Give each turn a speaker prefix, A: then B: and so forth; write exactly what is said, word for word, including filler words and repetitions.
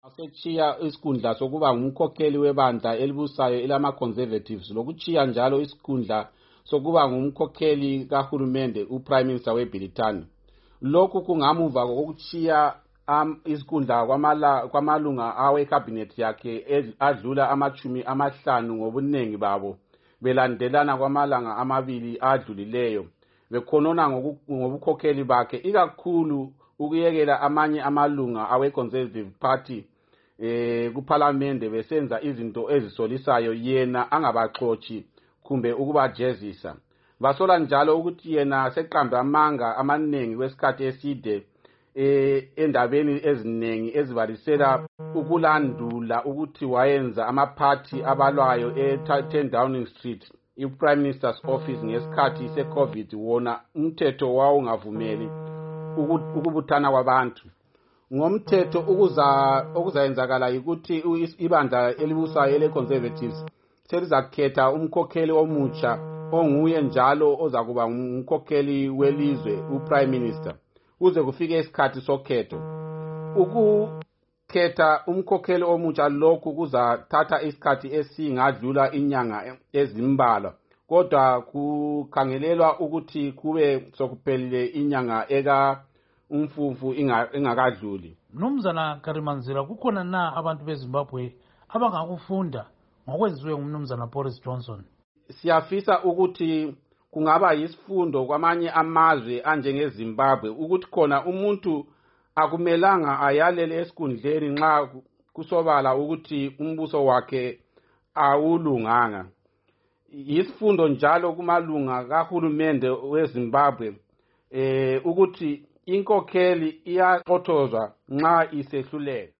A: Asechiya isikhundla sokuba ngumkhokheli webandla elibusayo elama conservatives lokuchiya njalo isikhundla sokuba ngumkhokheli kahulumende uPrime Minister weBritani. Lokhu kungamuva kokuchiya um, isikhundla kwamala kwamalunga awe cabinet yakhe adlula amachumi amahlanu ngobunengi babo belandelana kwamalanga amabili adlulileyo bekhonona ngobukhokheli bakhe ikakhulu ukuyekela amanye amalunga awe Conservative Party eh kuParliament besenza izinto ezisolisayo yena angabaxoxi kumbe ukubajezisa. Basola njalo ukuthi yena seqamba amanga amaningi kwesikhathi eside eh endabeni ezinengi ezibalisela ukulandula ukuthi wayenza amaphathi abalwayo e-ten Downing Street iPrime Minister's office ngesikhathi seCovid wona umthetho wawo ungavumeli ukubuthana kwabantu. Ngomthetho ukuza okuzayenzakala ukuthi ibandla elibusayo ele-Conservatives selizakhetha umkhokheli omutsha onguye njalo ozakuba umkhokheli welizwe uPrime Minister kuze kufike isikhathi sokhetho. Ukukhetha umkhokheli omutsha lokhu kuzathatha isikhathi esingadlula inyanga ezimbalwa kodwa kukhangelelwa ukuthi kube sokuphelile inyanga eka umfufu ingakadluli.
B: Mnumzana Karimanzira, kukhona na abantu beZimbabwe abangakufunda ngokwenziwe ngumnumzana Boris Johnson?
A: Siyafisa ukuthi kungaba yisifundo kwamanye amazwe anjenge Zimbabwe ukuthi khona umuntu akumelanga ayalele esikhundleni nxa kusobala ukuthi umbuso wakhe awulunganga. Yisifundo njalo kumalunga kahulumende weZimbabwe eh ukuthi inkokheli iyaxothozwa nxa isehluleka.